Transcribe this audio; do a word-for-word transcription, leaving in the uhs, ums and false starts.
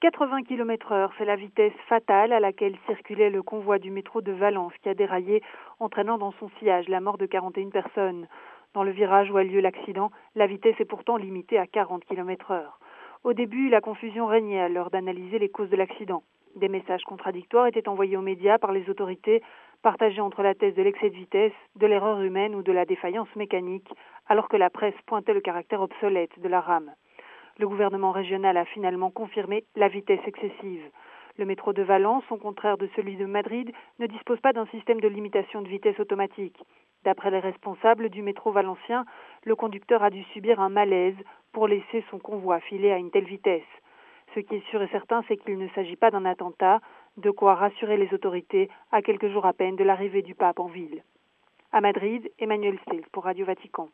quatre-vingts kilomètres heure, c'est la vitesse fatale à laquelle circulait le convoi du métro de Valence qui a déraillé, entraînant dans son sillage la mort de quarante et une personnes. Dans le virage où a lieu l'accident, la vitesse est pourtant limitée à quarante kilomètres heure. Au début, la confusion régnait à l'heure d'analyser les causes de l'accident. Des messages contradictoires étaient envoyés aux médias par les autorités, partagés entre la thèse de l'excès de vitesse, de l'erreur humaine ou de la défaillance mécanique, alors que la presse pointait le caractère obsolète de la rame. Le gouvernement régional a finalement confirmé la vitesse excessive. Le métro de Valence, au contraire de celui de Madrid, ne dispose pas d'un système de limitation de vitesse automatique. D'après les responsables du métro valencien, le conducteur a dû subir un malaise pour laisser son convoi filer à une telle vitesse. Ce qui est sûr et certain, c'est qu'il ne s'agit pas d'un attentat, de quoi rassurer les autorités à quelques jours à peine de l'arrivée du pape en ville. À Madrid, Emmanuel Sils pour Radio Vatican.